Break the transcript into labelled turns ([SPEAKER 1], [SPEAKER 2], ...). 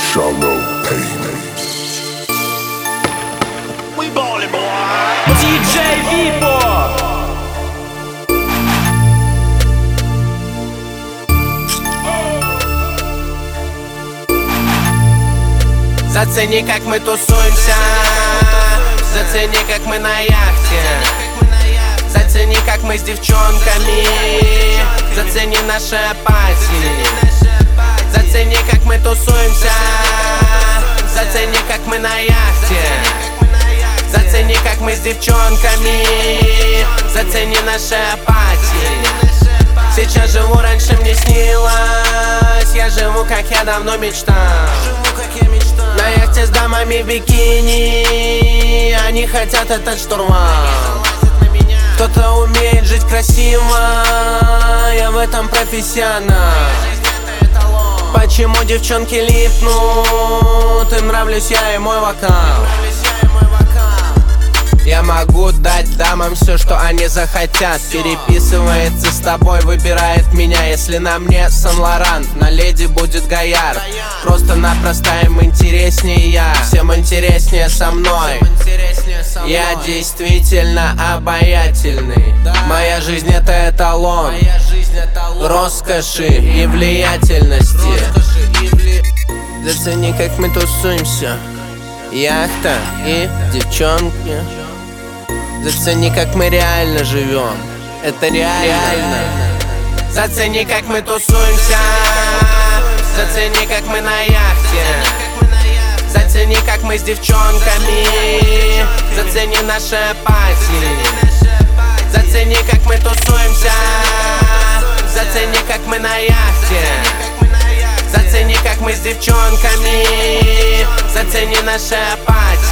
[SPEAKER 1] Shallow Pain.
[SPEAKER 2] We ballin', boy.
[SPEAKER 3] DJ Vipo.
[SPEAKER 4] Зацени, как мы тусуемся, зацени, как мы на яхте, зацени, как мы с девчонками, зацени наши апатии. Зацени, как мы тусуемся, зацени, как мы на яхте, зацени, как мы с девчонками, зацени наши апатии. Сейчас живу, раньше мне снилось, я живу, как я давно мечтал. На яхте с дамами в бикини, они хотят этот штурвал. Кто-то умеет жить красиво, я в этом профессионал. Почему девчонки липнут, им нравлюсь я и мой вокал. Я могу дать дамам все, что они захотят. Переписывается с тобой, выбирает меня. Если на мне Сан-Лоран, на леди будет Гояр. Просто-напросто им интереснее я, всем интереснее со мной. Я действительно обаятельный. Моя жизнь это эталон роскоши и влиятельности. Зацени, как мы тусуемся, яхта и девчонки. Зацени, как мы реально живем, это реально. Зацени, как мы тусуемся, зацени, как мы на яхте, зацени, как мы с девчонками, зацени наши апатии. Зацени, как мы тусуемся, зацени, как мы на яхте, зацени, как мы с девчонками, зацени наши апатии.